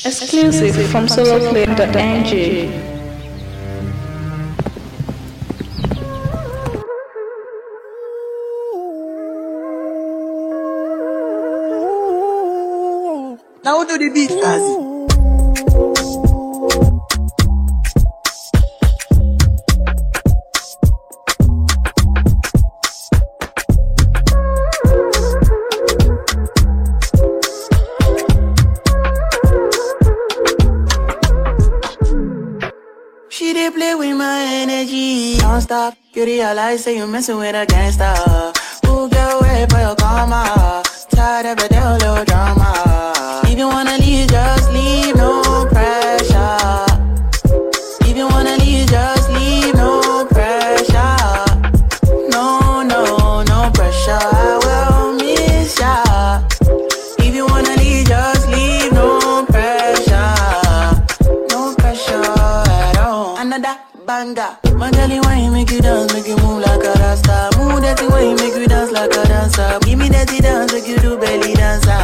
Exclusive from soloplay.ng. Now do the beat, Kazi. She dey play with my energy, don't stop. You realize that you messing with a gangster. Who get away for your karma? Tired of a little drama. If you wanna leave, just leave, no pressure. If you wanna leave, just leave, no pressure. No, no, no pressure. I will miss ya. If you wanna leave, just leave, no pressure. No pressure at all. Another banger. My girlie, why you make you dance, make you move like a rasta. Move that thing, why you make you dance like a dancer. Give me that dance, make you do belly dancer.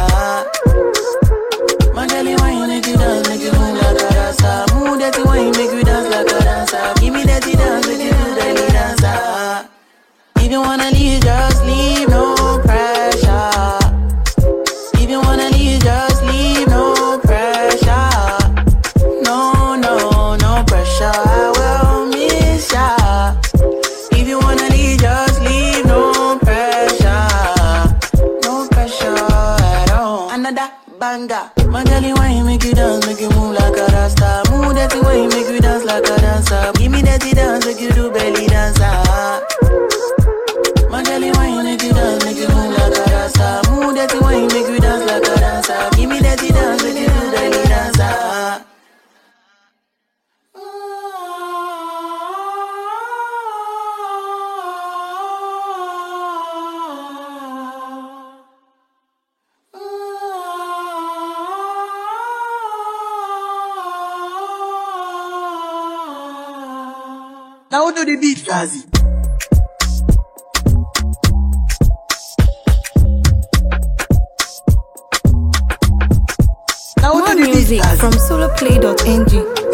My girlie, why you make you dance, make you move like a rasta. Move that thing, why you make you dance like a dancer. Give me that dance, make you do belly dancer. If you wanna leave, just leave, no pressure. If you wanna leave, just leave, no pressure. No, no, no pressure. I will miss ya. If you wanna leave, just leave, no pressure. No pressure at all. Another banger. My girlie, why you make you dance, make you move like a rasta. Move that thing, why you make you dance like a dancer. Give me that dance, make you do belly dancer. My girlie, why you make you dance, make you move like a rasta. Move that thing, why you make you dance like a dancer. Give me that dance, make you do belly dancer. Now do the beat, Kazi. More music from soloplay.ng.